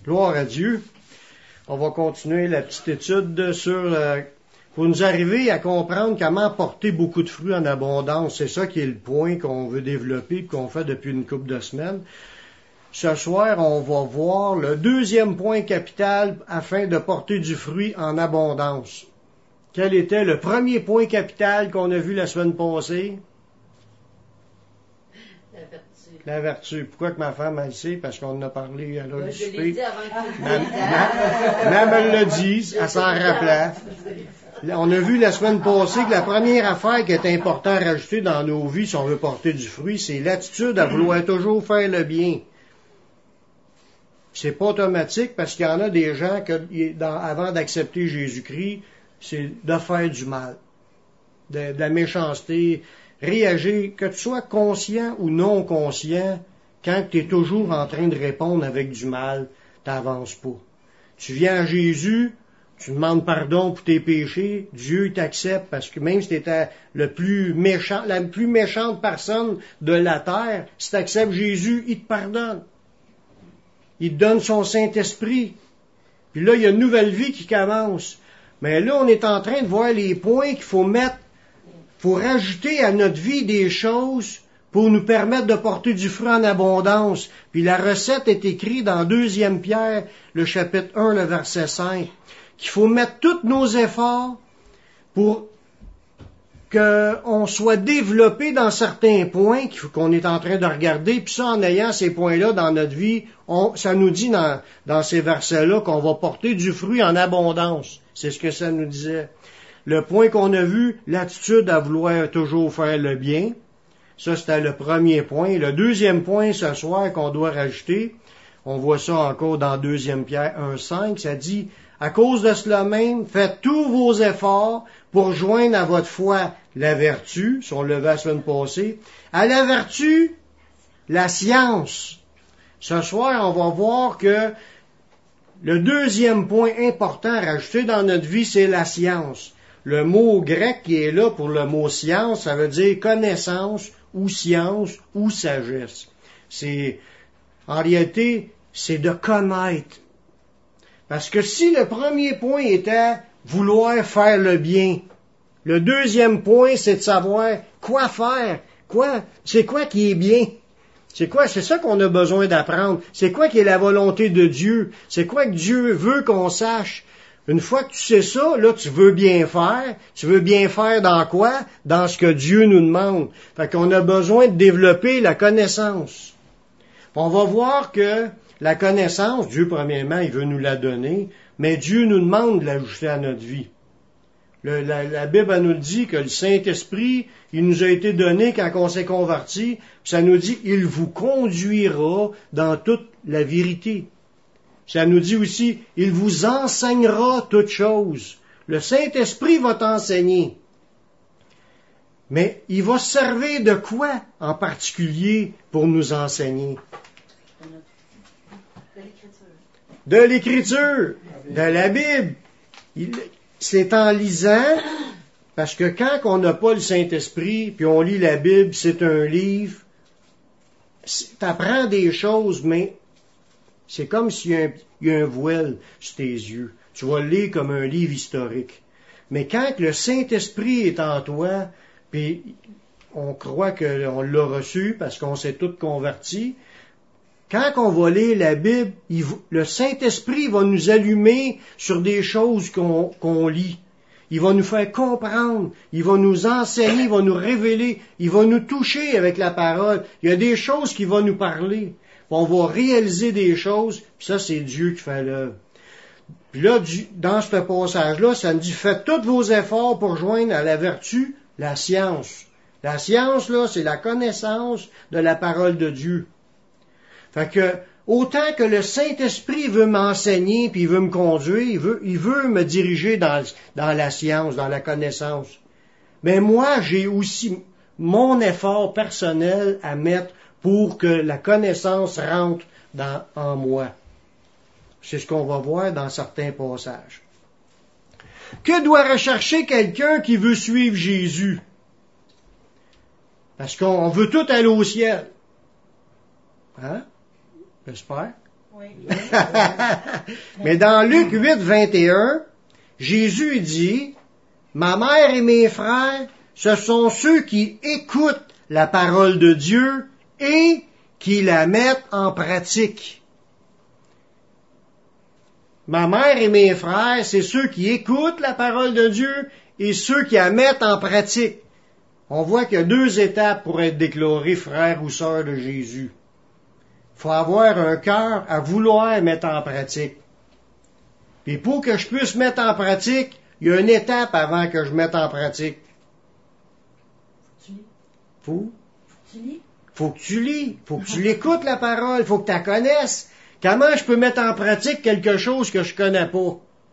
Gloire à Dieu. On va continuer la petite étude sur pour nous arriver à comprendre comment porter beaucoup de fruits en abondance. C'est ça qui est le point qu'on veut développer et qu'on fait depuis une couple de semaines. Ce soir, on va voir le deuxième point capital afin de porter du fruit en abondance. Quel était le premier point capital qu'on a vu la semaine passée? La vertu. Pourquoi que ma femme, elle sait? Parce qu'on en a parlé à l'heure du souper. Je l'ai dit avant que Même elle l'a dit, elle s'en rappelait. On a vu la semaine passée que la première affaire qui est importante à rajouter dans nos vies si on veut porter du fruit, c'est l'attitude à vouloir toujours faire le bien. C'est pas automatique parce qu'il y en a des gens que, avant d'accepter Jésus-Christ, c'est de faire du mal, de la méchanceté, réagir, que tu sois conscient ou non conscient, quand tu es toujours en train de répondre avec du mal, t'avances pas. Tu viens à Jésus, tu demandes pardon pour tes péchés, Dieu t'accepte parce que même si tu étais la plus méchante personne de la terre, si tu acceptes Jésus, il te pardonne. Il te donne son Saint-Esprit. Puis là, il y a une nouvelle vie qui commence. Mais là, on est en train de voir les points qu'il faut mettre, faut rajouter à notre vie des choses pour nous permettre de porter du fruit en abondance. Puis la recette est écrite dans 2 Pierre, le chapitre 1, le verset 5, qu'il faut mettre tous nos efforts pour qu'on soit développé dans certains points qu'on est en train de regarder, puis ça, en ayant ces points-là dans notre vie, ça nous dit dans ces versets-là qu'on va porter du fruit en abondance. C'est ce que ça nous disait. Le point qu'on a vu, l'attitude à vouloir toujours faire le bien, ça c'était le premier point. Le deuxième point ce soir qu'on doit rajouter, on voit ça encore dans 2 Pierre 1,5, ça dit « À cause de cela même, faites tous vos efforts pour joindre à votre foi la vertu, si on le levait la semaine passée, à la vertu, la science. » Ce soir, on va voir que le deuxième point important à rajouter dans notre vie, c'est la science. Le mot grec qui est là pour le mot science, ça veut dire connaissance ou science ou sagesse. En réalité, c'est de connaître. Parce que si le premier point était vouloir faire le bien, le deuxième point, c'est de savoir quoi faire. C'est quoi qui est bien? C'est ça qu'on a besoin d'apprendre. C'est quoi qui est la volonté de Dieu? C'est quoi que Dieu veut qu'on sache? Une fois que tu sais ça, là, tu veux bien faire. Tu veux bien faire dans quoi? Dans ce que Dieu nous demande. Fait qu'on a besoin de développer la connaissance. On va voir que la connaissance, Dieu, premièrement, il veut nous la donner, mais Dieu nous demande de l'ajouter à notre vie. La Bible elle nous dit que le Saint-Esprit, il nous a été donné quand on s'est converti, puis ça nous dit, il vous conduira dans toute la vérité. Ça nous dit aussi, il vous enseignera toutes choses. Le Saint-Esprit va t'enseigner. Mais il va se servir de quoi en particulier pour nous enseigner? De l'Écriture, de la Bible. C'est en lisant, parce que quand on n'a pas le Saint-Esprit, puis on lit la Bible, c'est un livre, t'apprends des choses, mais c'est comme s'il y a un voile sur tes yeux. Tu vas le lire comme un livre historique. Mais quand le Saint-Esprit est en toi, puis on croit qu'on l'a reçu parce qu'on s'est tous convertis, quand on va lire la Bible, le Saint-Esprit va nous allumer sur des choses qu'on lit. Il va nous faire comprendre, il va nous enseigner, il va nous révéler, il va nous toucher avec la parole. Il y a des choses qu'il va nous parler. On va réaliser des choses, puis ça, c'est Dieu qui fait l'œuvre. Puis là, dans ce passage-là, ça nous dit, faites tous vos efforts pour joindre à la vertu la science. La science, là, c'est la connaissance de la parole de Dieu. Fait que, autant que le Saint-Esprit veut m'enseigner, puis il veut me conduire, il veut me diriger dans la science, dans la connaissance. Mais moi, j'ai aussi mon effort personnel à mettre pour que la connaissance rentre en moi. C'est ce qu'on va voir dans certains passages. Que doit rechercher quelqu'un qui veut suivre Jésus? Parce qu'on veut tout aller au ciel. Hein? J'espère. Oui. Oui. Mais dans Luc 8, 21, Jésus dit, « Ma mère et mes frères, ce sont ceux qui écoutent la parole de Dieu et qui la mettent en pratique. » Ma mère et mes frères, c'est ceux qui écoutent la parole de Dieu et ceux qui la mettent en pratique. On voit qu'il y a 2 étapes pour être déclaré frère ou sœur de Jésus. Il faut avoir un cœur à vouloir mettre en pratique. Puis pour que je puisse mettre en pratique, il y a une étape avant que je mette en pratique. Faut que tu lis. Faut que tu l'écoutes la parole. Faut que tu la connaisses. Comment je peux mettre en pratique quelque chose que je connais pas?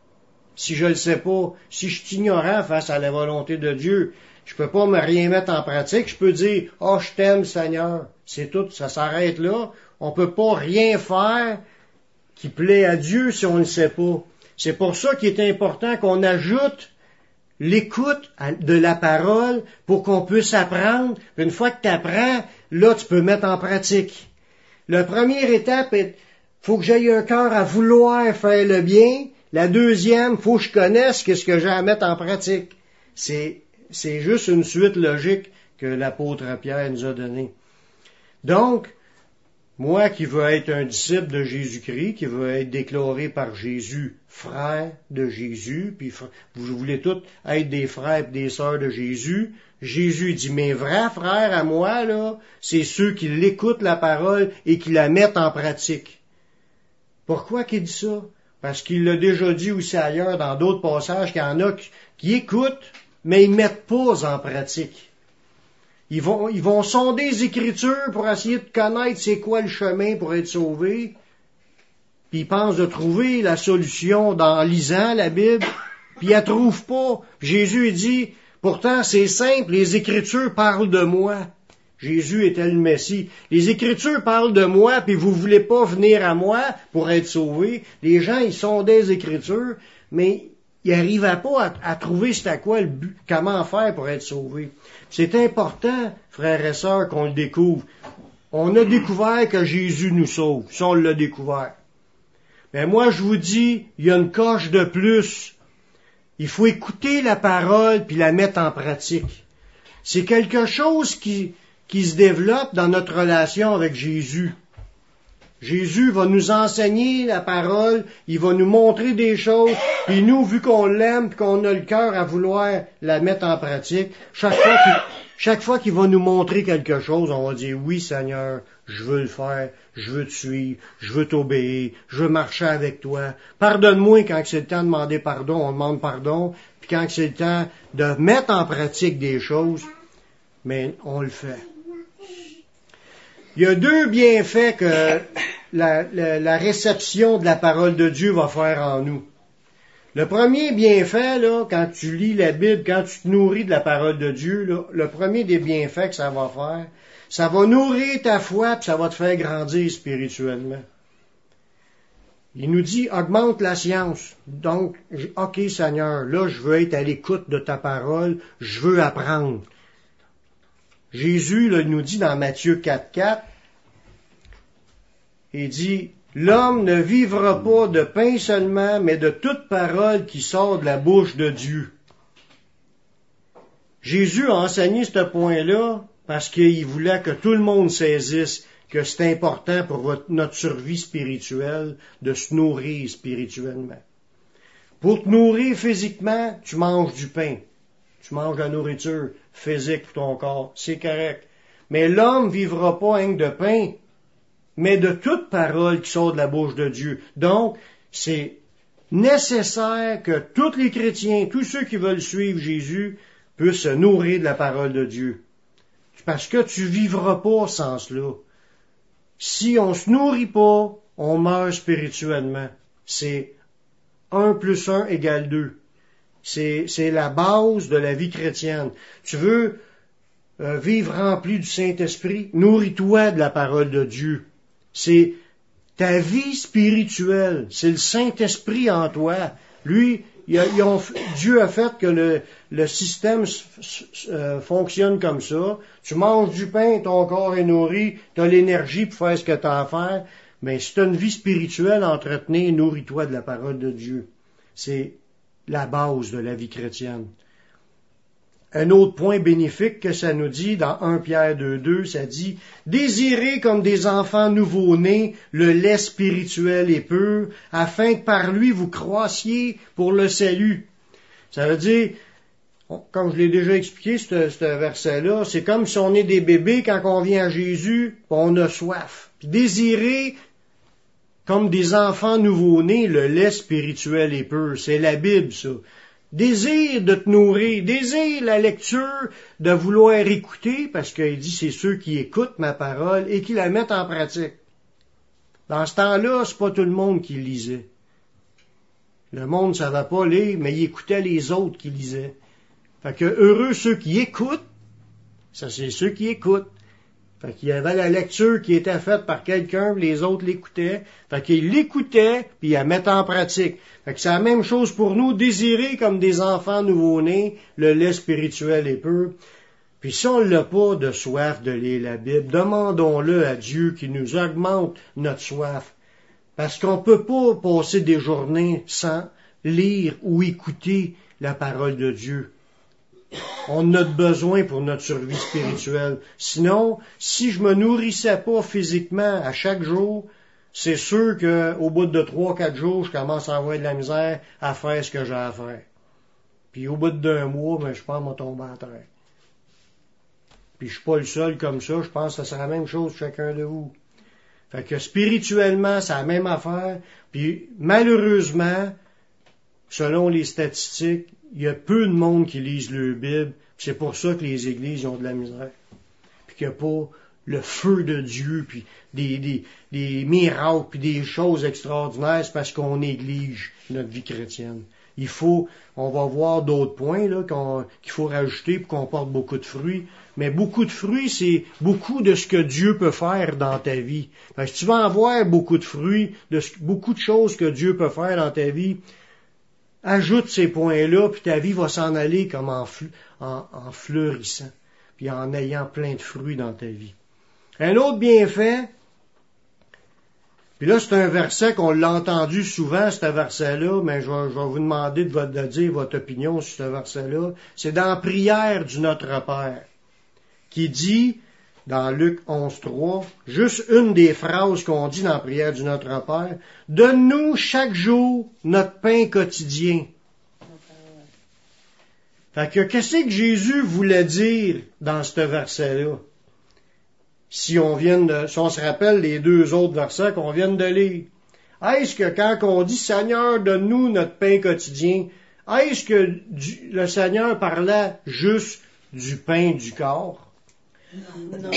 Si je le sais pas, si je suis ignorant face à la volonté de Dieu, je peux pas me rien mettre en pratique. Je peux dire, « Oh, je t'aime, Seigneur. » C'est tout, ça s'arrête là. On peut pas rien faire qui plaît à Dieu si on ne le sait pas. C'est pour ça qu'il est important qu'on ajoute l'écoute de la parole pour qu'on puisse apprendre. Une fois que tu apprends, là, tu peux mettre en pratique. La première étape est, faut que j'aie un cœur à vouloir faire le bien. La deuxième, faut que je connaisse ce que j'ai à mettre en pratique. C'est juste une suite logique que l'apôtre Pierre nous a donnée. Donc, moi qui veux être un disciple de Jésus-Christ, qui veux être déclaré par Jésus frère de Jésus, puis vous voulez tous être des frères et des sœurs de Jésus, Jésus dit, mes vrais frères à moi, là, c'est ceux qui l'écoutent la parole et qui la mettent en pratique. Pourquoi qu'il dit ça? Parce qu'il l'a déjà dit aussi ailleurs, dans d'autres passages, qu'il y en a qui écoutent, mais ils ne mettent pas en pratique. Ils vont sonder les Écritures pour essayer de connaître c'est quoi le chemin pour être sauvé. Puis ils pensent de trouver la solution en lisant la Bible, puis ils la trouvent pas. Jésus dit, pourtant c'est simple, les Écritures parlent de moi. Jésus était le Messie. Les Écritures parlent de moi, puis vous voulez pas venir à moi pour être sauvés. Les gens, ils sondaient les Écritures, mais ils n'arrivaient pas à trouver c'était quoi le but, comment faire pour être sauvés. C'est important, frères et sœurs, qu'on le découvre. On a découvert que Jésus nous sauve. Ça, on l'a découvert. Mais moi, je vous dis, il y a une coche de plus. Il faut écouter la parole puis la mettre en pratique. C'est quelque chose qui se développe dans notre relation avec Jésus. Jésus va nous enseigner la parole, il va nous montrer des choses, puis nous, vu qu'on l'aime, puis qu'on a le cœur à vouloir la mettre en pratique, chaque fois qu'il va nous montrer quelque chose, on va dire, oui Seigneur, je veux le faire, je veux te suivre, je veux t'obéir, je veux marcher avec toi. Pardonne-moi quand c'est le temps de demander pardon, on demande pardon, puis quand c'est le temps de mettre en pratique des choses, mais on le fait. Il y a 2 bienfaits que la réception de la parole de Dieu va faire en nous. Le premier bienfait, là, quand tu lis la Bible, quand tu te nourris de la parole de Dieu, là, le premier des bienfaits que ça va faire, ça va nourrir ta foi, puis ça va te faire grandir spirituellement. Il nous dit, augmente la science. Donc, OK Seigneur, là, je veux être à l'écoute de ta parole, je veux apprendre. Jésus là, nous dit dans Matthieu 4,4, il dit, l'homme ne vivra pas de pain seulement, mais de toute parole qui sort de la bouche de Dieu. Jésus a enseigné ce point-là parce qu'il voulait que tout le monde saisisse que c'est important pour notre survie spirituelle de se nourrir spirituellement. Pour te nourrir physiquement, tu manges du pain. Tu manges de la nourriture physique pour ton corps, c'est correct. Mais l'homme vivra pas rien de pain, mais de toute parole qui sort de la bouche de Dieu. Donc, c'est nécessaire que tous les chrétiens, tous ceux qui veulent suivre Jésus, puissent se nourrir de la parole de Dieu. Parce que tu vivras pas sans cela. Si on se nourrit pas, on meurt spirituellement. C'est 1 + 1 = 2. C'est la base de la vie chrétienne. Tu veux vivre rempli du Saint-Esprit, nourris-toi de la parole de Dieu. C'est ta vie spirituelle, c'est le Saint-Esprit en toi. Lui, Dieu a fait que le système fonctionne comme ça. Tu manges du pain, ton corps est nourri, tu as l'énergie pour faire ce que tu as à faire, Mais si tu as une vie spirituelle à entretenir, nourris-toi de la parole de Dieu. C'est la base de la vie chrétienne. Un autre point bénéfique que ça nous dit dans 1 Pierre 2,2, ça dit « Désirez comme des enfants nouveau-nés le lait spirituel et pur, afin que par lui vous croissiez pour le salut. » Ça veut dire, comme je l'ai déjà expliqué, ce verset-là, c'est comme si on est des bébés quand on vient à Jésus, on a soif. Puis désirez comme des enfants nouveau-nés le lait spirituel et pur. C'est la Bible, ça. Désire de te nourrir, désire la lecture, de vouloir écouter, parce qu'il dit c'est ceux qui écoutent ma parole et qui la mettent en pratique. Dans ce temps-là, c'est pas tout le monde qui lisait. Le monde ne savait pas lire, mais il écoutait les autres qui lisaient. Fait que heureux ceux qui écoutent, ça c'est ceux qui écoutent. Fait qu'il y avait la lecture qui était faite par quelqu'un, les autres l'écoutaient. Fait qu'ils l'écoutaient, puis ils la mettaient en pratique. Fait que c'est la même chose pour nous, désirer comme des enfants nouveau-nés, le lait spirituel et pur. Puis si on n'a pas de soif de lire la Bible, demandons-le à Dieu qui nous augmente notre soif. Parce qu'on ne peut pas passer des journées sans lire ou écouter la parole de Dieu. On a besoin pour notre survie spirituelle. Sinon, si je me nourrissais pas physiquement à chaque jour, c'est sûr qu'au bout de 3-4 jours, je commence à avoir de la misère à faire ce que j'ai à faire. Puis au bout d'1 mois, je pense que je vais tomber en terre. Puis je suis pas le seul comme ça, je pense que c'est la même chose chacun de vous. Fait que spirituellement, c'est la même affaire. Puis malheureusement, selon les statistiques, il y a peu de monde qui lisent le Bible. C'est pour ça que les églises ont de la misère. Puis qu'il n'y a pas le feu de Dieu, puis des miracles, puis des choses extraordinaires, c'est parce qu'on néglige notre vie chrétienne. On va voir d'autres points là qu'il faut rajouter pour qu'on porte beaucoup de fruits. Mais beaucoup de fruits, c'est beaucoup de ce que Dieu peut faire dans ta vie. Fait que si tu vas avoir beaucoup de fruits, beaucoup de choses que Dieu peut faire dans ta vie, ajoute ces points-là, puis ta vie va s'en aller comme en fleurissant, puis en ayant plein de fruits dans ta vie. Un autre bienfait, puis là c'est un verset qu'on l'a entendu souvent, ce verset-là, mais je vais vous demander de dire votre opinion sur ce verset-là. C'est dans Prière du Notre Père, qui dit, dans Luc 11.3, juste une des phrases qu'on dit dans la prière du Notre Père, « Donne-nous chaque jour notre pain quotidien. » Fait que qu'est-ce que Jésus voulait dire dans ce verset-là? Si on se rappelle les 2 autres versets qu'on vient de lire. Est-ce que quand on dit « Seigneur, donne-nous notre pain quotidien », est-ce que le Seigneur parlait juste du pain du corps? Non.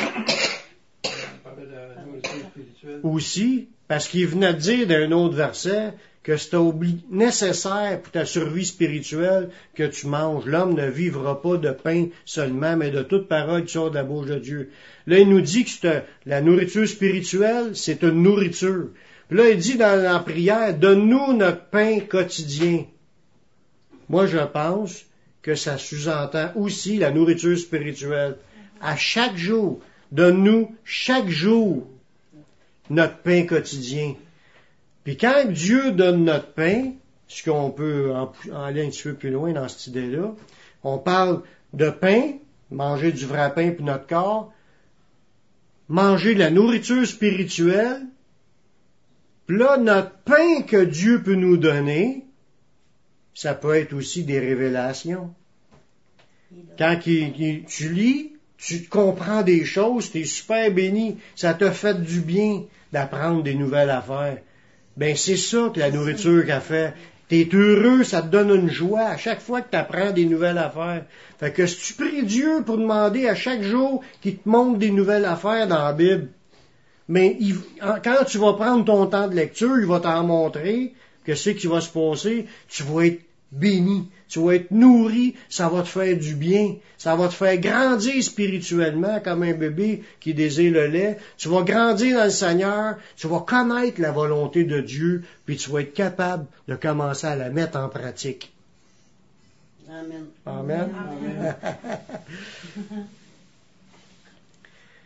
Aussi, parce qu'il venait de dire d'un autre verset que c'était nécessaire pour ta survie spirituelle que tu manges. L'homme ne vivra pas de pain seulement, mais de toute parole qui sort de la bouche de Dieu. Là, il nous dit que la nourriture spirituelle, c'est une nourriture. Puis là, il dit dans la prière, donne-nous notre pain quotidien. Moi, je pense que ça sous-entend aussi la nourriture spirituelle. À chaque jour, donne-nous chaque jour notre pain quotidien. Puis quand Dieu donne notre pain, ce qu'on peut aller un petit peu plus loin dans cette idée-là, on parle de pain, manger du vrai pain pour notre corps, manger de la nourriture spirituelle, puis là, notre pain que Dieu peut nous donner, ça peut être aussi des révélations. Quand tu lis, tu comprends des choses, tu es super béni, ça te fait du bien d'apprendre des nouvelles affaires. Ben c'est ça que la nourriture qu'a fait. T'es heureux, ça te donne une joie à chaque fois que tu apprends des nouvelles affaires. Fait que si tu pries Dieu pour demander à chaque jour qu'il te montre des nouvelles affaires dans la Bible, mais quand tu vas prendre ton temps de lecture, il va t'en montrer que c'est qui va se passer, tu vas être béni, tu vas être nourri, ça va te faire du bien, ça va te faire grandir spirituellement comme un bébé qui désire le lait, tu vas grandir dans le Seigneur, tu vas connaître la volonté de Dieu, puis tu vas être capable de commencer à la mettre en pratique. Amen. Amen. Amen.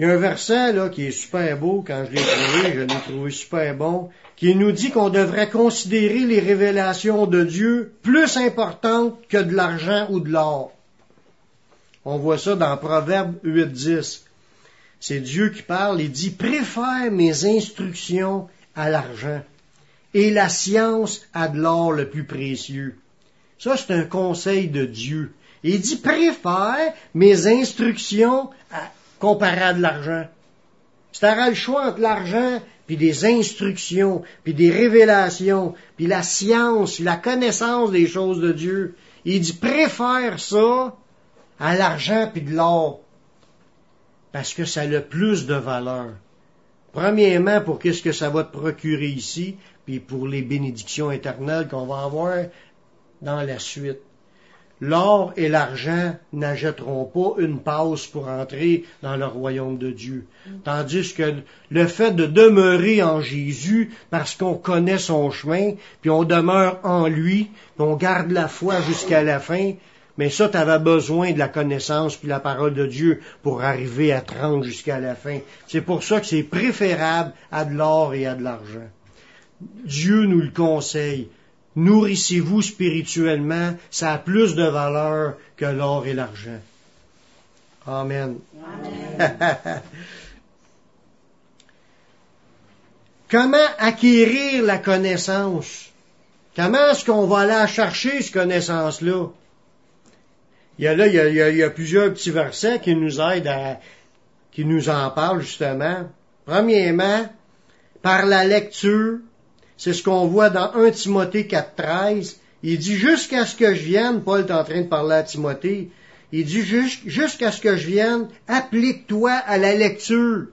Il y a un verset là qui est super beau, quand je l'ai trouvé super bon, qui nous dit qu'on devrait considérer les révélations de Dieu plus importantes que de l'argent ou de l'or. On voit ça dans Proverbe 8:10. C'est Dieu qui parle, il dit « Préfère mes instructions à l'argent et la science à de l'or le plus précieux. » Ça, c'est un conseil de Dieu. Il dit « Préfère mes instructions comparé à de l'argent. » Si tu auras le choix entre l'argent, puis des instructions, puis des révélations, puis la science, la connaissance des choses de Dieu, il dit « Préfère ça à l'argent puis de l'or. » Parce que ça a le plus de valeur. Premièrement, pour qu'est-ce que ça va te procurer ici, puis pour les bénédictions éternelles qu'on va avoir dans la suite. L'or et l'argent n'achèteront pas une passe pour entrer dans le royaume de Dieu. Tandis que le fait de demeurer en Jésus, parce qu'on connaît son chemin, puis on demeure en lui, puis on garde la foi jusqu'à la fin, mais ça, tu avais besoin de la connaissance puis la parole de Dieu pour arriver à te rendre jusqu'à la fin. C'est pour ça que c'est préférable à de l'or et à de l'argent. Dieu nous le conseille. Nourrissez-vous spirituellement, ça a plus de valeur que l'or et l'argent. Amen. Amen. Comment acquérir la connaissance? Comment est-ce qu'on va aller chercher cette connaissance-là? Il y a plusieurs petits versets qui nous aident qui nous en parlent justement. Premièrement, par la lecture, c'est ce qu'on voit dans 1 Timothée 4:13. Il dit, jusqu'à ce que je vienne, Paul est en train de parler à Timothée, il dit, jusqu'à ce que je vienne, applique-toi à la lecture.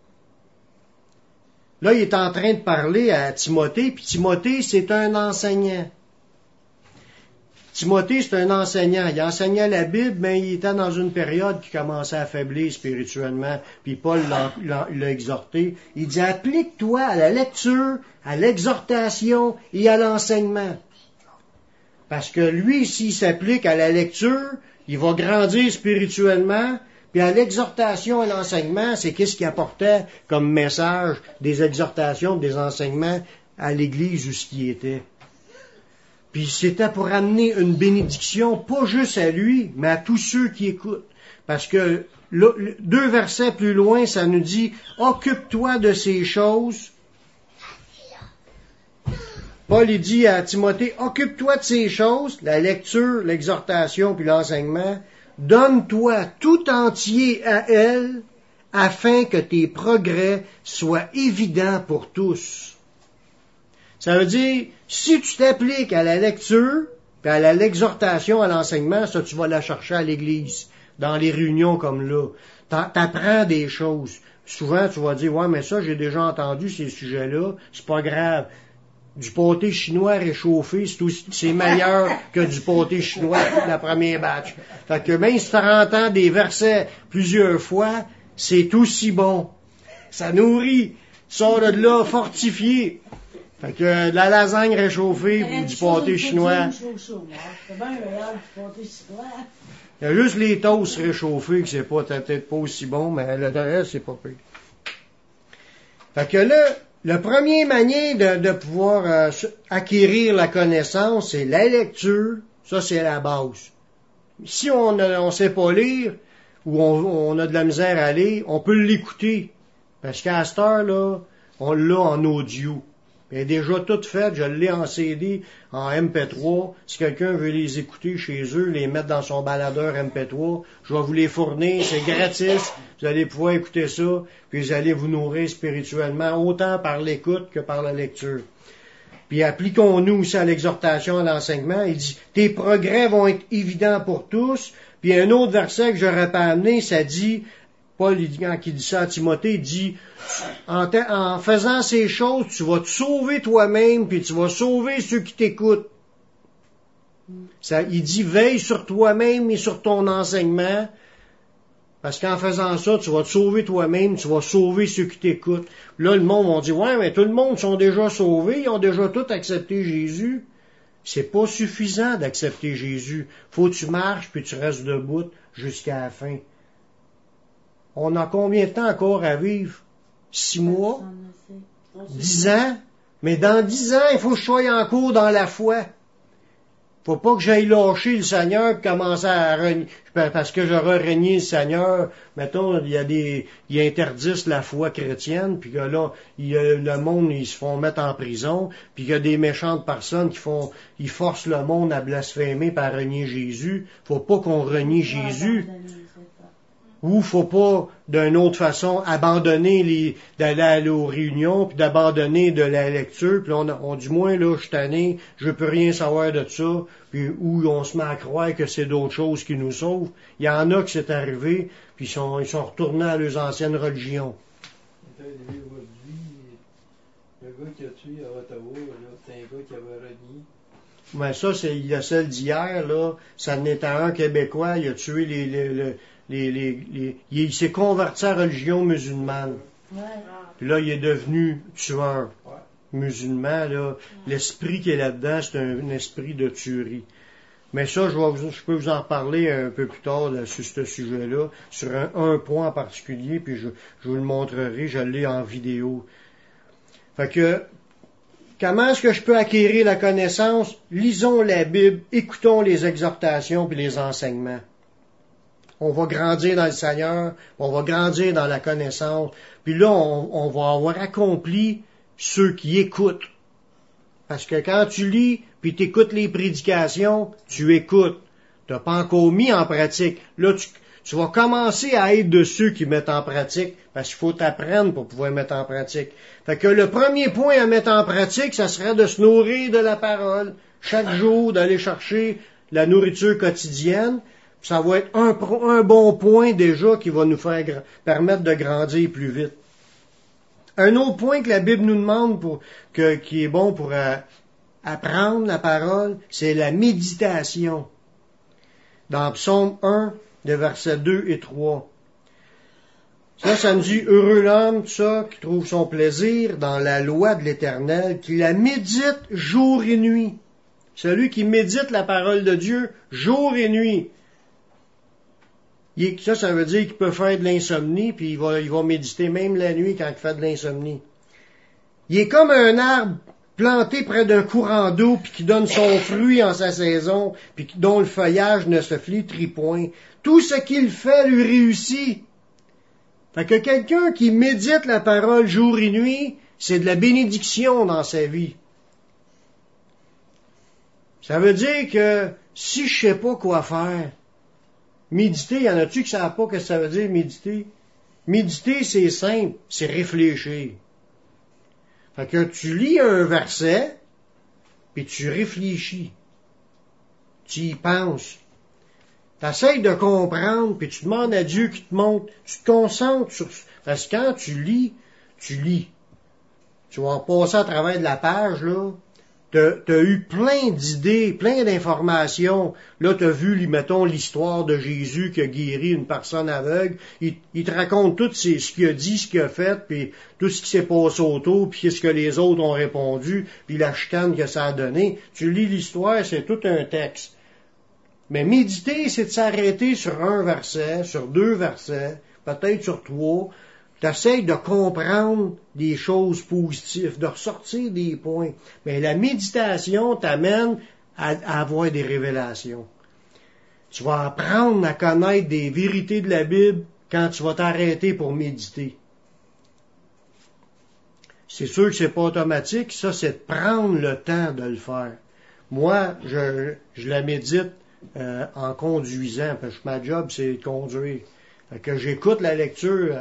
Là, il est en train de parler à Timothée, puis Timothée, c'est un enseignant. Timothée, c'est un enseignant. Il enseignait la Bible, mais il était dans une période qui commençait à affaiblir spirituellement. Puis Paul l'a exhorté. Il dit, applique-toi à la lecture, à l'exhortation et à l'enseignement. Parce que lui, s'il s'applique à la lecture, il va grandir spirituellement. Puis à l'exhortation et à l'enseignement, c'est qu'est-ce qu'il apportait comme message des exhortations, des enseignements à l'Église où ce qui était. Puis c'était pour amener une bénédiction, pas juste à lui, mais à tous ceux qui écoutent. Parce que 2 versets plus loin, ça nous dit, occupe-toi de ces choses. Paul, il dit à Timothée, occupe-toi de ces choses, la lecture, l'exhortation, puis l'enseignement. Donne-toi tout entier à elles, afin que tes progrès soient évidents pour tous. Ça veut dire, si tu t'appliques à la lecture, puis à l'exhortation, à l'enseignement, ça, tu vas la chercher à l'Église, dans les réunions comme là. T'apprends des choses. Souvent, tu vas dire, ouais, mais ça, j'ai déjà entendu ces sujets-là, c'est pas grave. Du pâté chinois réchauffé, c'est meilleur que du pâté chinois la première batch. Fait que même si tu entends des versets plusieurs fois, c'est aussi bon. Ça nourrit. Sors de là fortifié. Fait que de la lasagne réchauffée ou du pâté chinois. Il y a juste les toasts réchauffés que c'est peut-être pas aussi bon, mais le reste, c'est pas pire. Fait que là, le premier manière de pouvoir acquérir la connaissance, c'est la lecture. Ça, c'est la base. Si on sait pas lire, ou on a de la misère à lire, on peut l'écouter. Parce qu'à cette heure, là, on l'a en audio. Elle est déjà toute faite, je l'ai en CD, en MP3. Si quelqu'un veut les écouter chez eux, les mettre dans son baladeur MP3, je vais vous les fournir, c'est gratis. Vous allez pouvoir écouter ça, puis vous allez vous nourrir spirituellement, autant par l'écoute que par la lecture. Puis appliquons-nous aussi à l'exhortation, à l'enseignement. Il dit, tes progrès vont être évidents pour tous. Puis un autre verset que j'aurais pas amené, ça dit, Paul, quand il dit ça à Timothée, il dit, en faisant ces choses, tu vas te sauver toi-même, puis tu vas sauver ceux qui t'écoutent. Il dit, veille sur toi-même et sur ton enseignement, parce qu'en faisant ça, tu vas te sauver toi-même, tu vas sauver ceux qui t'écoutent. Là, le monde va dire, ouais, mais tout le monde sont déjà sauvés, ils ont déjà tout accepté Jésus. C'est pas suffisant d'accepter Jésus. Faut que tu marches, puis tu restes debout jusqu'à la fin. On a combien de temps encore à vivre? 6 mois? 10 ans? Mais dans 10 ans, il faut que je sois encore dans la foi. Faut pas que j'aille lâcher le Seigneur et commencer à renier. Parce que j'aurais renié le Seigneur. Mettons, ils interdisent la foi chrétienne, puis que là, le monde, ils se font mettre en prison, puis qu'il y a des méchantes personnes ils forcent le monde à blasphémer par renier Jésus. Faut pas qu'on renie Jésus. Ou faut pas, d'une autre façon, abandonner d'aller aux réunions, puis d'abandonner de la lecture, puis on du moins, là, je suis tanné, je peux rien savoir de ça, puis où on se met à croire que c'est d'autres choses qui nous sauvent. Il y en a qui c'est arrivé, puis ils sont retournés à leurs anciennes religions. Le gars qui a tué à Ottawa, là, c'est un gars qui avait renié. Mais ça, c'est celle d'hier, là, ça n'était un Québécois, il a tué il s'est converti à la religion musulmane. Ouais. Puis là, il est devenu tueur. Ouais. Musulman, là. L'esprit qui est là-dedans, c'est un esprit de tuerie. Mais ça, je peux vous en reparler un peu plus tard là, sur ce sujet-là, sur un point en particulier, puis je vous le montrerai, je l'ai en vidéo. Fait que, comment est-ce que je peux acquérir la connaissance? Lisons la Bible, écoutons les exhortations puis les enseignements. On va grandir dans le Seigneur, on va grandir dans la connaissance, puis là, on va avoir accompli ceux qui écoutent. Parce que quand tu lis, puis tu écoutes les prédications, tu écoutes. Tu n'as pas encore mis en pratique. Là, tu vas commencer à être de ceux qui mettent en pratique, parce qu'il faut t'apprendre pour pouvoir mettre en pratique. Fait que le premier point à mettre en pratique, ça serait de se nourrir de la parole. Chaque jour, d'aller chercher la nourriture quotidienne. Ça va être un bon point déjà qui va nous faire permettre de grandir plus vite. Un autre point que la Bible nous demande qui est bon pour apprendre la parole, c'est la méditation. Dans Psaume 1, de versets 2 et 3. Ça nous dit, heureux l'homme, ça, qui trouve son plaisir dans la loi de l'Éternel, qui la médite jour et nuit. Celui qui médite la parole de Dieu jour et nuit. Ça veut dire qu'il peut faire de l'insomnie, puis il va méditer même la nuit quand il fait de l'insomnie. Il est comme un arbre planté près d'un courant d'eau, puis qui donne son fruit en sa saison, puis dont le feuillage ne se flétrit point. Tout ce qu'il fait lui réussit. Fait que quelqu'un qui médite la parole jour et nuit, c'est de la bénédiction dans sa vie. Ça veut dire que si je sais pas quoi faire, méditer, y en a-tu qui savent pas ce que ça veut dire méditer? Méditer, c'est simple, c'est réfléchir. Fait que tu lis un verset, puis tu réfléchis. Tu y penses. Tu essaies de comprendre, puis tu demandes à Dieu qu'il te montre. Tu te concentres sur... Parce que quand tu lis. Tu vas en passer à travers de la page, là. T'as eu plein d'idées, plein d'informations. Là, t'as vu, mettons, l'histoire de Jésus qui a guéri une personne aveugle. Il te raconte tout ce qu'il a dit, ce qu'il a fait, puis tout ce qui s'est passé autour, puis ce que les autres ont répondu, puis la chicane que ça a donné. Tu lis l'histoire, c'est tout un texte. Mais méditer, c'est de s'arrêter sur un verset, sur 2 versets, peut-être sur 3. T'essayes de comprendre des choses positives, de ressortir des points. Mais la méditation t'amène à avoir des révélations. Tu vas apprendre à connaître des vérités de la Bible quand tu vas t'arrêter pour méditer. C'est sûr que c'est pas automatique, ça c'est de prendre le temps de le faire. Moi, je la médite en conduisant, parce que ma job c'est de conduire. Fait que j'écoute la lecture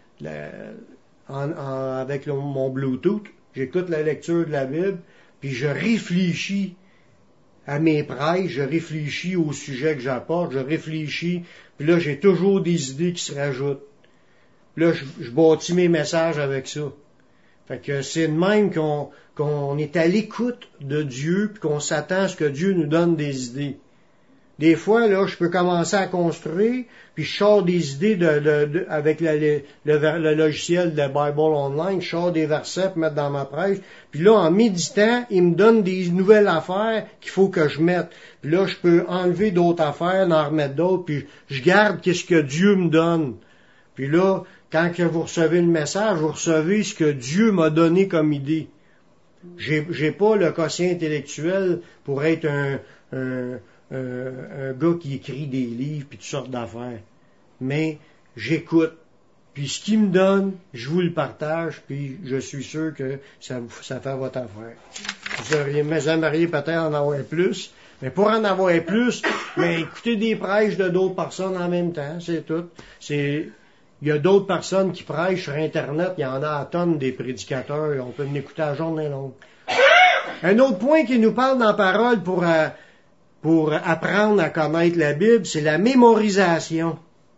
avec mon Bluetooth, j'écoute la lecture de la Bible, puis je réfléchis à mes prêches, je réfléchis au sujet que j'apporte, je réfléchis, puis là j'ai toujours des idées qui se rajoutent. Là, je bâtis mes messages avec ça. Fait que c'est de même qu'on est à l'écoute de Dieu, puis qu'on s'attend à ce que Dieu nous donne des idées. Des fois, là, je peux commencer à construire, puis je sors des idées avec le logiciel de Bible Online, je sors des versets pour mettre dans ma prêche, puis là, en méditant, il me donne des nouvelles affaires qu'il faut que je mette. Puis là, je peux enlever d'autres affaires, en remettre d'autres, puis je garde qu'est-ce que Dieu me donne. Puis là, quand que vous recevez le message, vous recevez ce que Dieu m'a donné comme idée. J'ai pas le quotient intellectuel pour être un gars qui écrit des livres puis toutes sortes d'affaires. Mais j'écoute. Puis ce qu'il me donne, je vous le partage, puis je suis sûr que ça fait votre affaire. Vous aimeriez peut-être en avoir plus, mais pour en avoir plus, mais écoutez des prêches de d'autres personnes en même temps, c'est tout. Il y a d'autres personnes qui prêchent sur Internet, il y en a à tonnes des prédicateurs, on peut en écouter à journée longue. Un autre point qui nous parle dans la parole pour apprendre à connaître la Bible, c'est la mémorisation.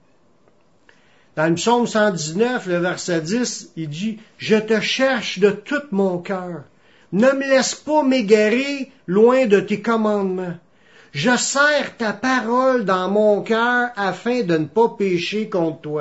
Dans le psaume 119, le verset 10, il dit « Je te cherche de tout mon cœur. Ne me laisse pas m'égarer loin de tes commandements. Je serre ta parole dans mon cœur afin de ne pas pécher contre toi. »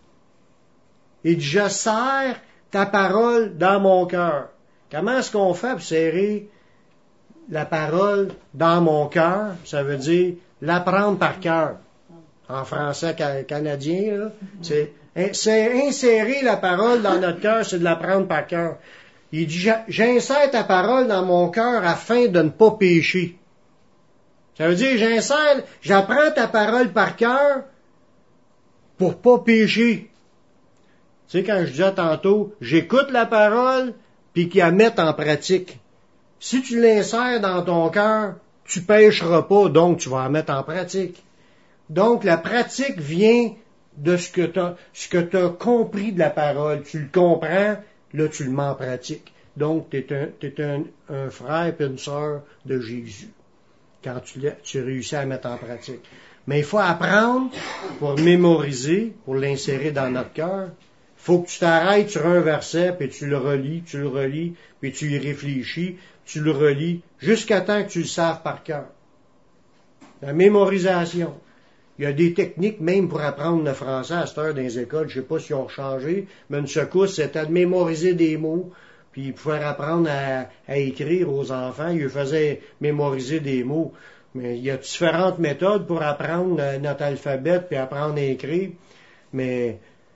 Il dit « Je serre ta parole dans mon cœur. » Comment est-ce qu'on fait pour serrer la parole dans mon cœur? Ça veut dire l'apprendre par cœur. En français canadien, là, c'est insérer la parole dans notre cœur, c'est de la prendre par cœur. Il dit, j'insère ta parole dans mon cœur afin de ne pas pécher. Ça veut dire, j'apprends ta parole par cœur pour pas pécher. Tu sais, quand je disais tantôt, j'écoute la parole, puis qu'il la mette en pratique. Si tu l'insères dans ton cœur, tu pécheras pas, donc tu vas la mettre en pratique. Donc, la pratique vient de ce que t'as compris de la parole. Tu le comprends, là, tu le mets en pratique. Donc, t'es un frère et une sœur de Jésus. Quand tu réussis à mettre en pratique. Mais il faut apprendre pour mémoriser, pour l'insérer dans notre cœur. Il faut que tu t'arrêtes sur un verset, puis tu le relis, puis tu y réfléchis, tu le relis, jusqu'à temps que tu le saves par cœur. La mémorisation. Il y a des techniques même pour apprendre le français à cette heure dans les écoles. Je ne sais pas s'ils ont changé, mais une secousse, c'était de mémoriser des mots, puis pour faire apprendre à écrire aux enfants. Ils faisaient mémoriser des mots. Mais il y a différentes méthodes pour apprendre notre alphabet, puis apprendre à écrire. Mais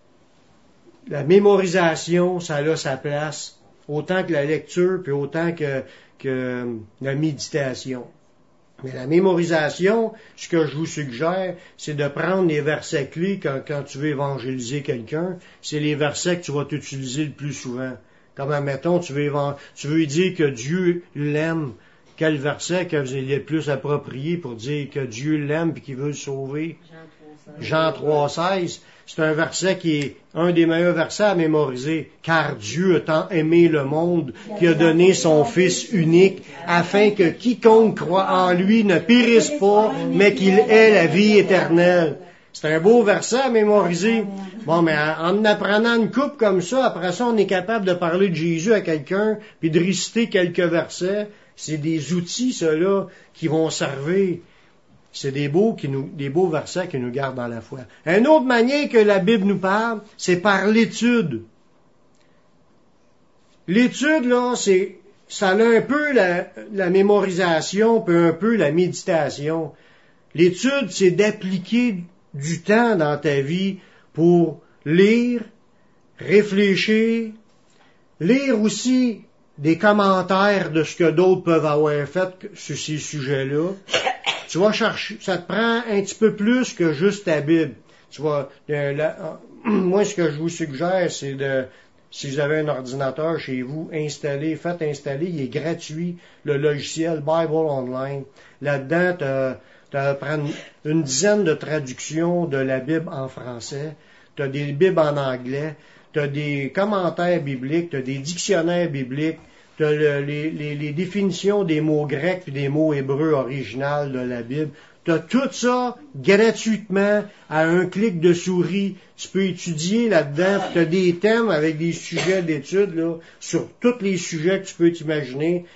la mémorisation, ça a sa place, autant que la lecture, puis autant que la méditation. Mais la mémorisation, ce que je vous suggère, c'est de prendre les versets clés quand tu veux évangéliser quelqu'un. C'est les versets que tu vas t'utiliser le plus souvent. Comme, admettons, tu veux dire que Dieu l'aime. Quel verset que vous est le plus approprié pour dire que Dieu l'aime et qu'il veut le sauver? Jean 3,16. C'est un verset qui est un des meilleurs versets à mémoriser. Car Dieu a tant aimé le monde qu'il a donné son Fils unique afin que quiconque croit en lui ne périsse pas, mais qu'il ait la vie éternelle. C'est un beau verset à mémoriser. Bon, mais en apprenant une coupe comme ça, après ça, on est capable de parler de Jésus à quelqu'un puis de réciter quelques versets. C'est des outils, ceux-là, qui vont servir. C'est des beaux versets qui nous gardent dans la foi. Une autre manière que la Bible nous parle, c'est par l'étude. L'étude, là, ça a un peu la mémorisation, puis un peu la méditation. L'étude, c'est d'appliquer du temps dans ta vie pour lire, réfléchir, lire aussi des commentaires de ce que d'autres peuvent avoir fait sur ces sujets-là. Tu vas chercher, ça te prend un petit peu plus que juste ta Bible. Tu vas, moi, ce que je vous suggère, c'est si vous avez un ordinateur chez vous, faites installer, il est gratuit, le logiciel Bible Online. Là-dedans, tu vas prendre une dizaine de traductions de la Bible en français, tu as des Bibles en anglais, tu as des commentaires bibliques, tu as des dictionnaires bibliques, tu as les définitions des mots grecs et des mots hébreux originaux de la Bible. Tu as tout ça gratuitement à un clic de souris. Tu peux étudier là-dedans. Tu as des thèmes avec des sujets d'études là, sur tous les sujets que tu peux t'imaginer.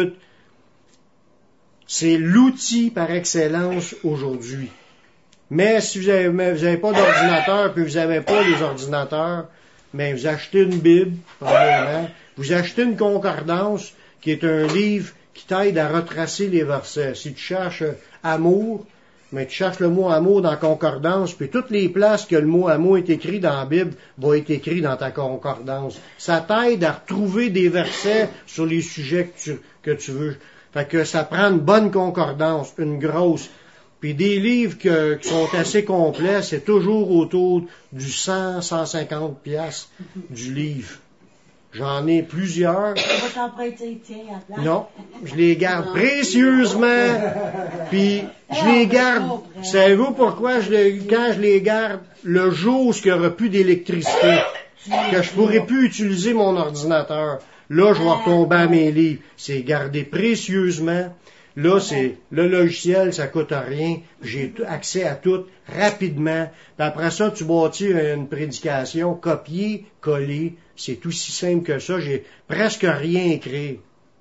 C'est l'outil par excellence aujourd'hui. Mais si vous avez pas d'ordinateur, puis vous n'avez pas les ordinateurs, mais vous achetez une Bible, probablement. Vous achetez une concordance, qui est un livre qui t'aide à retracer les versets. Si tu cherches amour, mais tu cherches le mot à mot dans la concordance, puis toutes les places que le mot à mot est écrit dans la Bible vont être écrits dans ta concordance. Ça t'aide à retrouver des versets sur les sujets que tu veux. Fait que ça prend une bonne concordance, une grosse. Puis des livres qui sont assez complets, c'est toujours autour du 100-150 piastres du livre. J'en ai plusieurs. On va t'emprunter, tiens, à place. Non, je les garde précieusement. Puis je les garde. Savez-vous pourquoi quand je les garde le jour où il n'y aura plus d'électricité, que je pourrai plus utiliser mon ordinateur, là je vais retomber à mes livres. C'est gardé précieusement. Là, c'est le logiciel, ça coûte rien. J'ai accès à tout rapidement. Puis après ça, tu bâtis une prédication, copier, coller. C'est aussi simple que ça. J'ai presque rien écrit.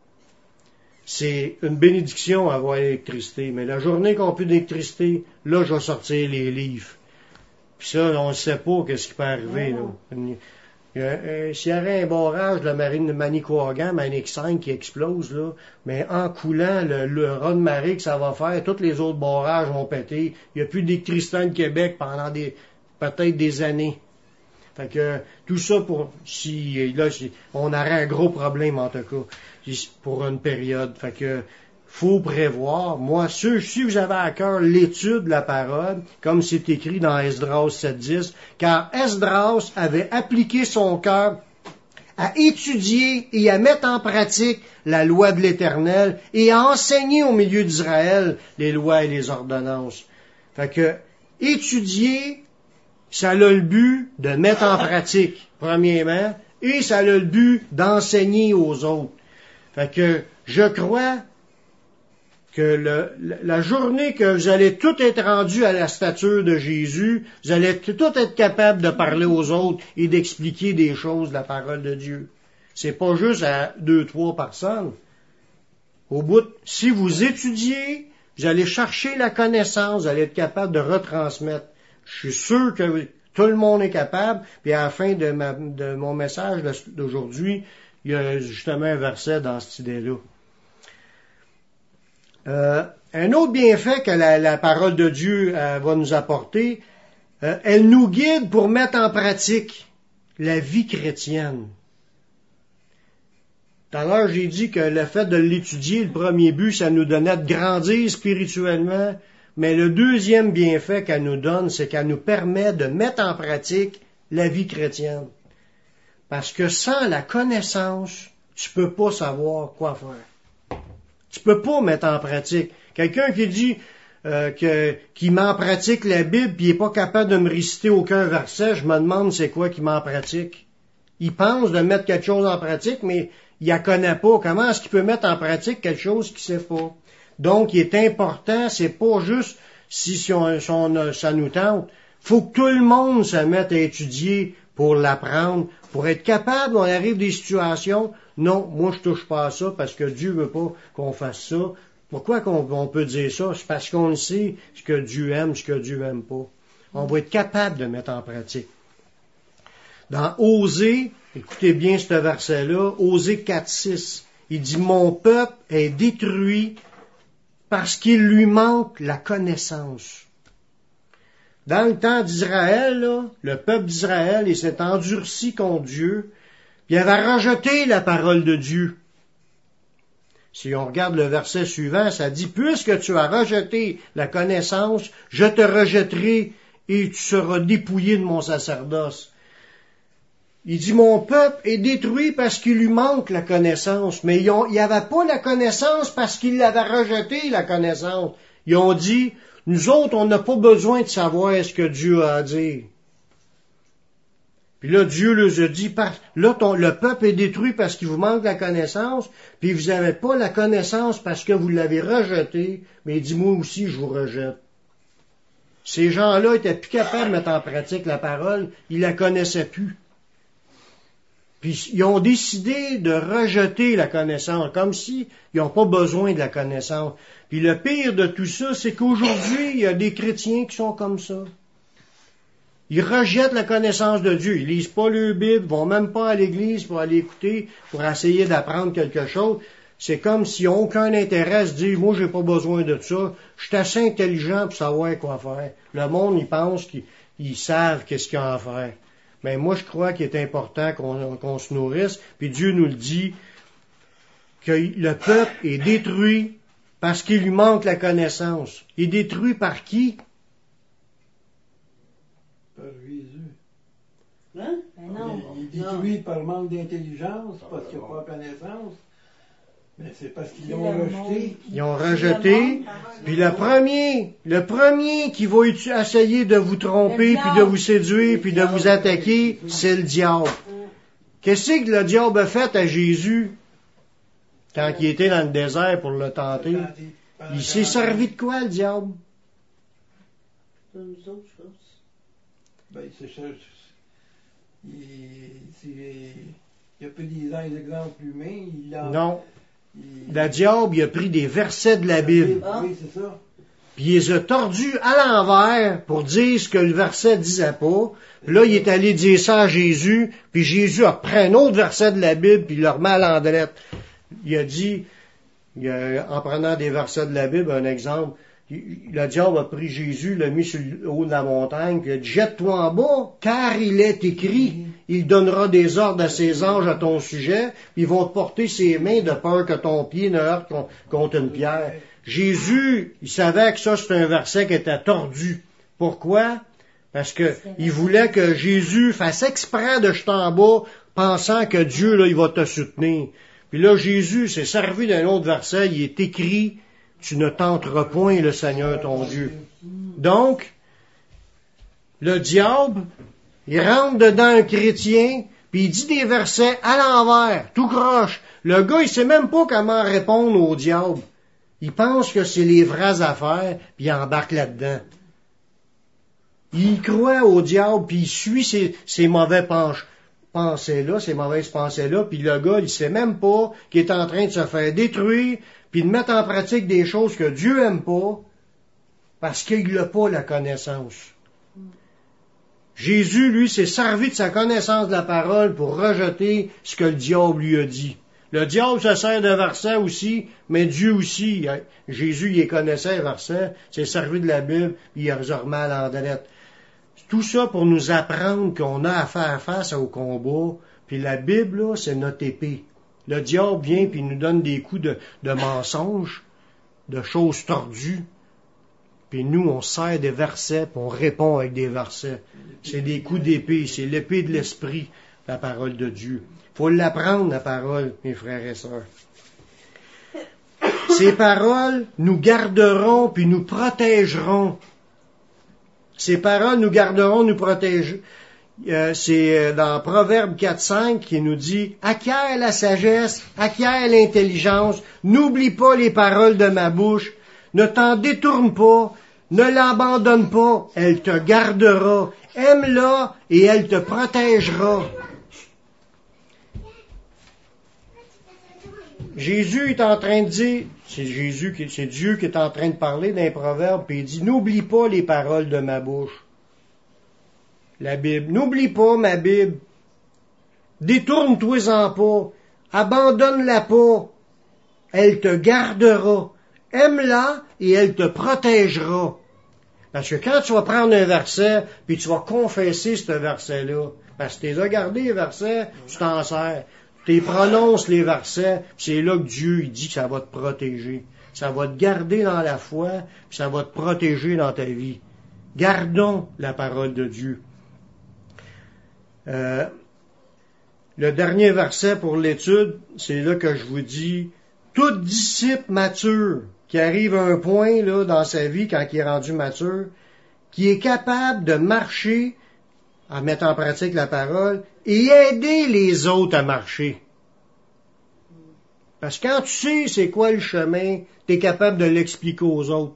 C'est une bénédiction avoir l'électricité. Mais la journée qu'on n'a plus d'électricité, là, je vais sortir les livres. Puis ça, on ne sait pas qu'est-ce qui peut arriver. Là. S'il y aurait un barrage de la marine de Manicouagan, Manic 5 qui explose, là, mais en coulant le raz de marée que ça va faire, tous les autres barrages vont péter. Il n'y a plus d'électricité au Québec pendant peut-être des années. Fait que tout ça on aurait un gros problème en tout cas pour une période. Fait que faut prévoir. Moi, si vous avez à cœur l'étude de la parole, comme c'est écrit dans Esdras 7.10, car Esdras avait appliqué son cœur à étudier et à mettre en pratique la loi de l'Éternel et à enseigner au milieu d'Israël les lois et les ordonnances. Fait que étudier, ça a le but de mettre en pratique, premièrement, et ça a le but d'enseigner aux autres. Fait que je crois que la journée que vous allez tout être rendu à la stature de Jésus, vous allez tout être capable de parler aux autres et d'expliquer des choses de la parole de Dieu. C'est pas juste à 2-3 personnes. Au bout, si vous étudiez, vous allez chercher la connaissance, vous allez être capable de retransmettre. Je suis sûr que tout le monde est capable, puis à la fin de mon message d'aujourd'hui, il y a justement un verset dans cette idée-là. Un autre bienfait que la parole de Dieu va nous apporter, elle nous guide pour mettre en pratique la vie chrétienne. Tout à l'heure, j'ai dit que le fait de l'étudier, le premier but, ça nous donnait de grandir spirituellement, mais le deuxième bienfait qu'elle nous donne, c'est qu'elle nous permet de mettre en pratique la vie chrétienne. Parce que sans la connaissance, tu peux pas savoir quoi faire. Tu peux pas mettre en pratique. Quelqu'un qui dit qui met en pratique la Bible puis il est pas capable de me réciter aucun verset, je me demande c'est quoi qu'il met en pratique. Il pense de mettre quelque chose en pratique, mais il la connaît pas. Comment est-ce qu'il peut mettre en pratique quelque chose qu'il sait pas? Donc, il est important, c'est pas juste si ça nous tente. Faut que tout le monde se mette à étudier pour l'apprendre, pour être capable, on arrive à des situations, non, moi je touche pas à ça parce que Dieu veut pas qu'on fasse ça. Pourquoi on peut dire ça? C'est parce qu'on sait ce que Dieu aime, ce que Dieu aime pas. On va être capable de mettre en pratique. Dans Osée, écoutez bien ce verset-là, Osée 4.6, il dit « Mon peuple est détruit parce qu'il lui manque la connaissance. » Dans le temps d'Israël, là, le peuple d'Israël, il s'est endurci contre Dieu, puis il avait rejeté la parole de Dieu. Si on regarde le verset suivant, ça dit « Puisque tu as rejeté la connaissance, je te rejetterai et tu seras dépouillé de mon sacerdoce. » Il dit « Mon peuple est détruit parce qu'il lui manque la connaissance. » Mais il n'y avait pas la connaissance parce qu'il avait rejeté la connaissance. Ils ont dit « Nous autres, on n'a pas besoin de savoir ce que Dieu a à dire. » Puis là, Dieu leur a dit « le peuple est détruit parce qu'il vous manque la connaissance, puis vous n'avez pas la connaissance parce que vous l'avez rejeté, mais il dit « Moi aussi, je vous rejette. » Ces gens-là étaient plus capables de mettre en pratique la parole, ils la connaissaient plus. Puis ils ont décidé de rejeter la connaissance, comme si ils n'ont pas besoin de la connaissance. Puis le pire de tout ça, c'est qu'aujourd'hui, il y a des chrétiens qui sont comme ça. Ils rejettent la connaissance de Dieu. Ils lisent pas leur Bible, vont même pas à l'église pour aller écouter, pour essayer d'apprendre quelque chose. c'est comme s'ils n'ont aucun intérêt à se dire, moi, j'ai pas besoin de ça. Je suis assez intelligent pour savoir quoi faire. Le monde, il pense qu'ils savent qu'est-ce qu'il y a à faire. Mais moi, je crois qu'il est important qu'on se nourrisse. Puis Dieu nous le dit, que le peuple est détruit parce qu'il lui manque la connaissance. Il est détruit par qui? Par Jésus. Hein? Ben non. Il est détruit par manque d'intelligence, parce qu'il n'y a pas de connaissance. Mais c'est parce qu'ils l'ont rejeté. Ils ont rejeté. Puis le premier qui va essayer de vous tromper, puis de vous séduire, puis de vous attaquer, c'est le diable. Qu'est-ce que le diable a fait à Jésus quand il était dans le désert pour le tenter? Il s'est servi de quoi, le diable? C'est nous autres choses. Ben, il a pris des exemples humains. Non. Le diable, il a pris des versets de la Bible. Oui, c'est ça. Puis il les a tordus à l'envers pour dire ce que le verset disait pas. Puis là, il est allé dire ça à Jésus. Puis Jésus a pris un autre verset de la Bible, puis il le remet à l'endrette. Il a dit, en prenant des versets de la Bible, un exemple, le diable a pris Jésus, l'a mis sur le haut de la montagne, puis il a dit, jette-toi en bas, car il est écrit, il donnera des ordres à ses anges à ton sujet, puis ils vont te porter ses mains de peur que ton pied ne heurte contre une pierre. Jésus, il savait que ça, c'était un verset qui était tordu. Pourquoi? Parce que il voulait que Jésus fasse exprès de jeter en bas, pensant que Dieu, là, il va te soutenir. Puis là, Jésus s'est servi d'un autre verset, il est écrit, tu ne tenteras point le Seigneur ton Dieu. Donc, le diable, il rentre dedans un chrétien, puis il dit des versets à l'envers, tout croche. Le gars, il sait même pas comment répondre au diable. Il pense que c'est les vraies affaires, puis il embarque là-dedans. Il croit au diable, puis il suit ses mauvais pensées-là, ces mauvaises pensées-là, puis le gars, il sait même pas qu'il est en train de se faire détruire, puis de mettre en pratique des choses que Dieu aime pas, parce qu'il n'a pas la connaissance. Jésus, lui, s'est servi de sa connaissance de la parole pour rejeter ce que le diable lui a dit. Le diable se sert de versets aussi, mais Dieu aussi. Jésus, il connaissait les versets, s'est servi de la Bible, puis il les remet à l'endrette. Tout ça pour nous apprendre qu'on a à faire face au combat, puis la Bible, là, c'est notre épée. Le diable vient puis il nous donne des coups de mensonges, de choses tordues, puis nous, on sert des versets, puis on répond avec des versets. C'est des coups d'épée, c'est l'épée de l'esprit, la parole de Dieu. Il faut l'apprendre, la parole, mes frères et sœurs. Ces paroles nous garderont puis nous protégeront. Ces paroles nous garderont, nous protégeront. C'est dans Proverbe 4.5 qui nous dit « Acquiert la sagesse, acquiert l'intelligence, n'oublie pas les paroles de ma bouche, ne t'en détourne pas, ne l'abandonne pas, elle te gardera, aime-la et elle te protégera. » Jésus est en train de dire, c'est Dieu qui est en train de parler d'un proverbe, puis il dit « N'oublie pas les paroles de ma bouche. » La Bible. N'oublie pas ma Bible. Détourne-toi-en pas. Abandonne-la pas. Elle te gardera. Aime-la et elle te protégera. Parce que quand tu vas prendre un verset, puis tu vas confesser ce verset-là, parce que tu les as gardés, les versets, tu t'en sers. Tu prononces les versets, c'est là que Dieu il dit que ça va te protéger. Ça va te garder dans la foi, puis ça va te protéger dans ta vie. Gardons la parole de Dieu. Le dernier verset pour l'étude, c'est là que je vous dis, tout disciple mature qui arrive à un point là dans sa vie, quand il est rendu mature, qui est capable de marcher, à mettre en pratique la parole, et aider les autres à marcher. Parce que quand tu sais c'est quoi le chemin, tu es capable de l'expliquer aux autres.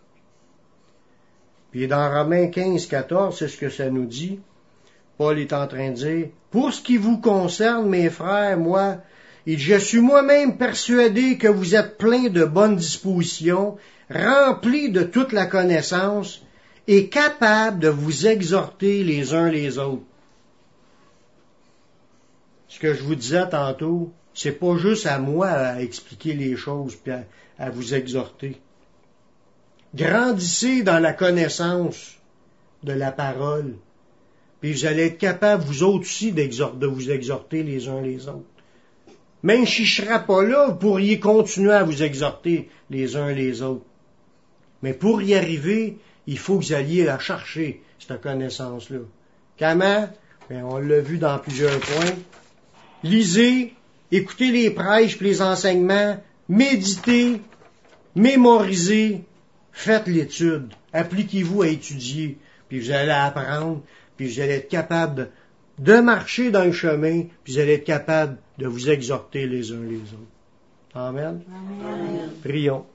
Puis dans Romains 15-14, c'est ce que ça nous dit. Paul est en train de dire, « Pour ce qui vous concerne, mes frères, moi, je suis moi-même persuadé que vous êtes pleins de bonnes dispositions, remplis de toute la connaissance, et capables de vous exhorter les uns les autres. » Ce que je vous disais tantôt, c'est pas juste à moi à expliquer les choses puis à vous exhorter. Grandissez dans la connaissance de la parole. Puis vous allez être capables, vous autres aussi, de vous exhorter les uns les autres. Même si je ne serais pas là, vous pourriez continuer à vous exhorter les uns les autres. Mais pour y arriver, il faut que vous alliez la chercher, cette connaissance-là. Comment? Bien, on l'a vu dans plusieurs points. Lisez, écoutez les prêches et les enseignements, méditez, mémorisez, faites l'étude, appliquez-vous à étudier, puis vous allez apprendre, puis vous allez être capable de marcher dans le chemin, puis vous allez être capable de vous exhorter les uns les autres. Amen. Amen. Prions.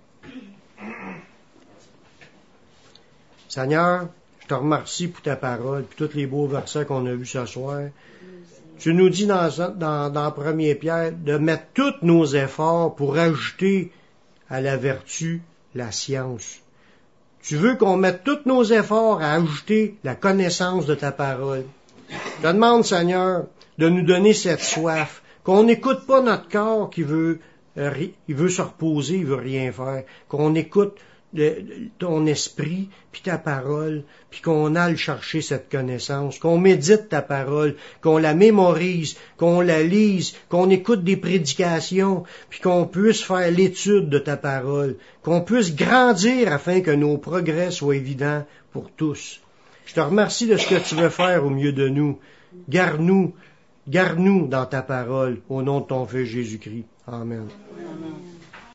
Seigneur, je te remercie pour ta parole, puis tous les beaux versets qu'on a vus ce soir. Tu nous dis dans 1 Pierre de mettre tous nos efforts pour ajouter à la vertu la science. Tu veux qu'on mette tous nos efforts à ajouter la connaissance de ta parole. Je te demande, Seigneur, de nous donner cette soif, qu'on n'écoute pas notre corps qui veut se reposer, il veut rien faire, qu'on écoute ton esprit, puis ta parole, puis qu'on aille chercher cette connaissance, qu'on médite ta parole, qu'on la mémorise, qu'on la lise, qu'on écoute des prédications, puis qu'on puisse faire l'étude de ta parole, qu'on puisse grandir afin que nos progrès soient évidents pour tous. Je te remercie de ce que tu veux faire au milieu de nous. Garde-nous dans ta parole, au nom de ton Fils Jésus-Christ. Amen. Amen.